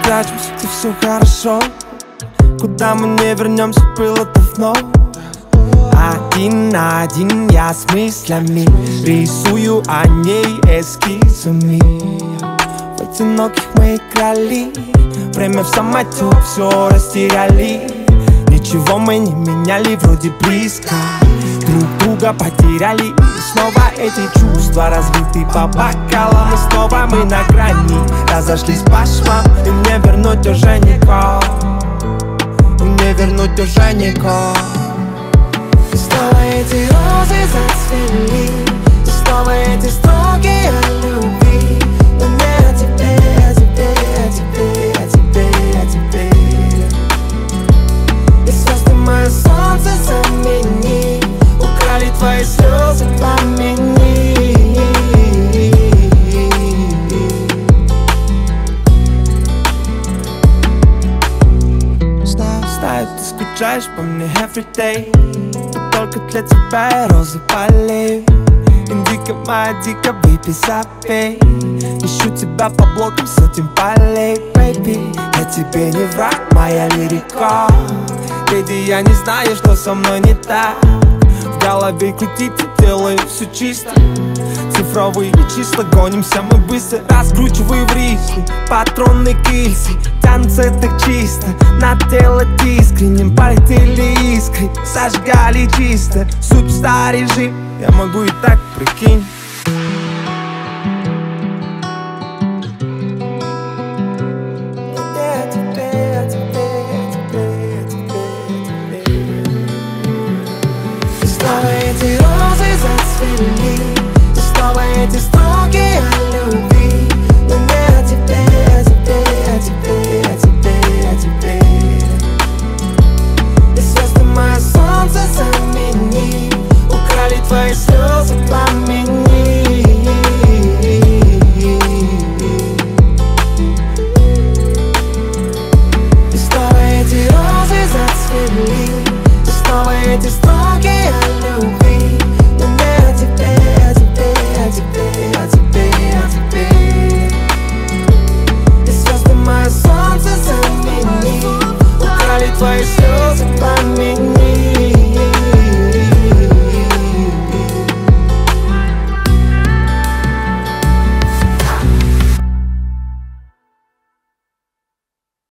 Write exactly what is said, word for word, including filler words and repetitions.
прячемся, где все хорошо? Куда мы не вернемся, было-то вновь. Один на один я с мыслями рисую о ней эскизами. В одиноких мы играли, время в самотек все растеряли. Ничего мы не меняли, вроде близко друг друга потеряли. И снова эти чувства разбиты по бокалам. И снова мы на грани разошлись по швам. И не вернуть уже никого, и не вернуть уже никого. И снова эти розы зацвели, и снова эти строки о любви. Но не о тебе, о тебе, о тебе, о тебе, о тебе. И звезды мое солнце замени, украли твои слезы пламени. Знаю, ты скучаешь по мне everyday. Только для тебя я розы полею. Индиго моя дико, выпей, запей. Ищу тебя по блокам сотен полей, baby. Я тебе не враг, моя лирика. Леди, я не знаю, что со мной не так. В голове крутится, делаю все чисто. Цифровые числа, гонимся мы быстро. Раскручиваю в рифы патронные гильзы. Тянутся так чисто, на тело искренним. Полетели искры, сожгали чисто. Суперстар режим, я могу и так, прикинь. И снова эти розы зацвели, и снова эти строки о любви. Но не о тебе, о тебе, о тебе, о тебе, о тебе. И звезды мое солнце замени, украли твои слезы пламени. И снова эти розы зацвели, и снова эти строки о любви. Но не о тебе, о тебе, о тебе, о тебе, о тебе. И звезды мое солнце замени, украли твои слезы.